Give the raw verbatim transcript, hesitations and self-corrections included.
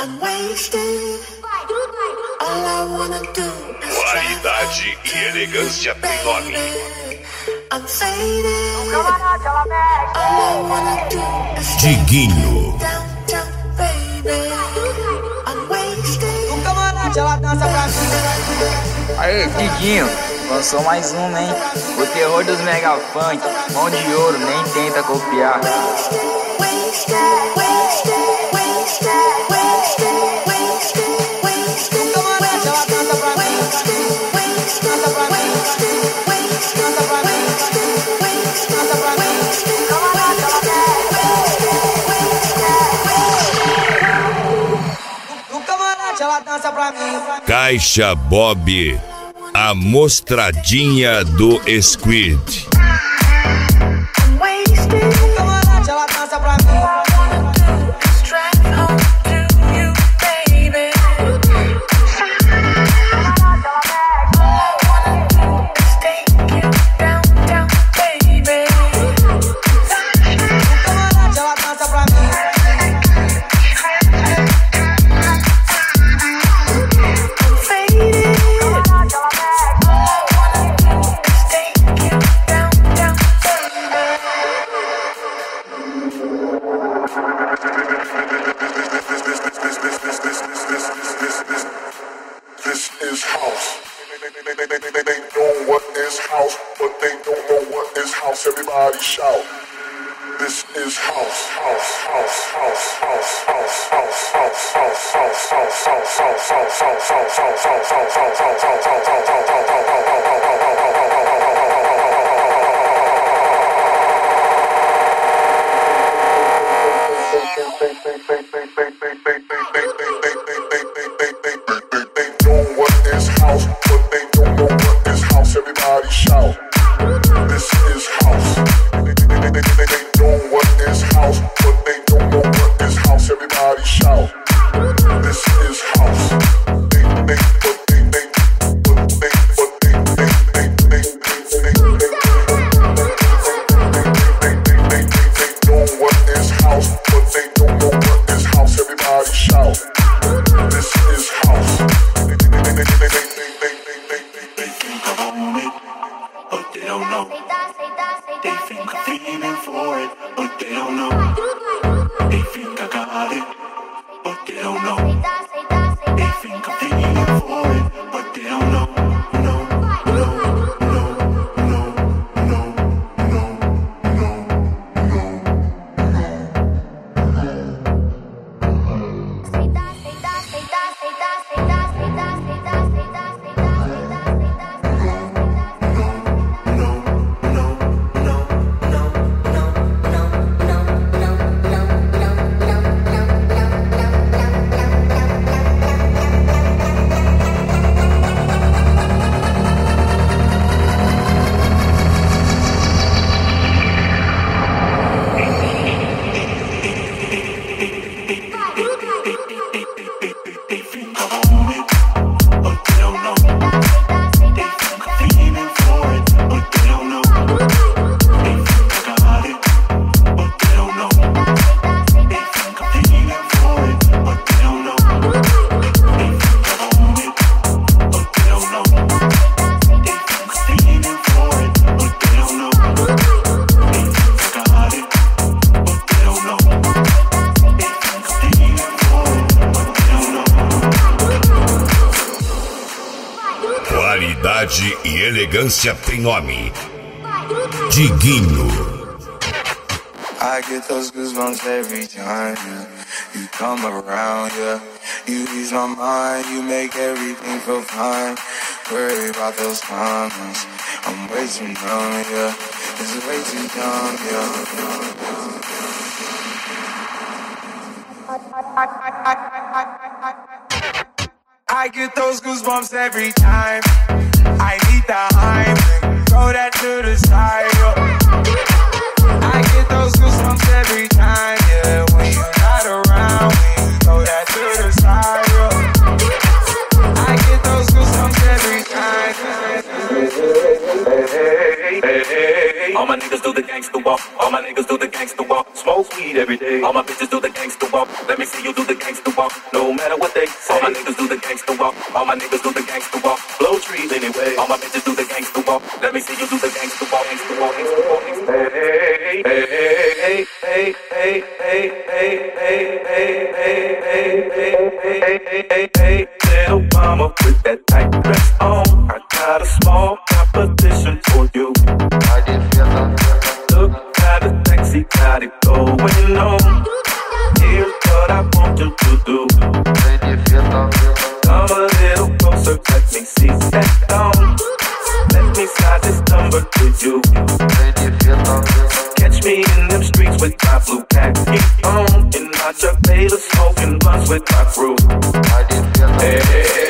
Qualidade e elegância tem nome. Diguinho. Aê, Diguinho, lançou mais uma, hein? O terror dos mega funk, mão de ouro, nem tenta copiar. Caixa Bob, a mostradinha do Squid. Everybody shout. This is house, house, house, house, house, house, house, house, house, house, house, house, house, house, house, house, house, They know what is house, but they don't know what is house. Everybody shout. This is house. They, they, they, they, they, they know what is house, but they don't know what is house. Everybody shout. This is house. They, they, but they, they, but they, but they, they, they, they, they, they, they, they know what is house, but they don't know what is house. Everybody shout. This is house. They, they, they, they, they, they, they, they, they think I own it, but they don't know. They think I'm feeling for it, but they don't know. They think I got it, but they don't know. They think I'm feeling for it, but they don't know. No, no, no, no, no, no, no, Qualidade e elegância tem nome. Diguinho. I get those goosebumps every time, yeah. You come around, yeah. You ease my mind, you make everything feel fine. Worry about those comments, I'm way too numb, yeah. It's way too dumb, yeah. I get those goosebumps every time. I need the hype, throw that to the side, yeah. I get those goosebumps every time, yeah. When you're not around, when you throw that to the side, yeah. I get those goosebumps every time. Hey, hey, hey, hey. All my niggas do the gangsta walk. All my niggas do the gangsta walk. Smoke weed every day. All my bitches do the gangsta walk. Let me me see you do the gangster walk. No matter what they say, all my niggas do the gangster walk. All my niggas do the gangster walk. Blow trees anyway. All my bitches do the gangster walk. Let me see you do the gangster walk. Gangster walk. Gangster walk. Hey, hey, hey, hey, hey, hey, hey, hey, hey, hey, hey, hey, hey, hey, little mama with that tight dress on. I got a small competition for you. I did feel that. Look at the taxi, got it going on. Here's what I want you to do. I did feel that. Come a little closer, let me see that down. Let me slide this number to you. I did feel that. Catch me in them streets with my blue khaki on, in my Chuck Taylor smoking blunts with my crew. I did feel that. Hey,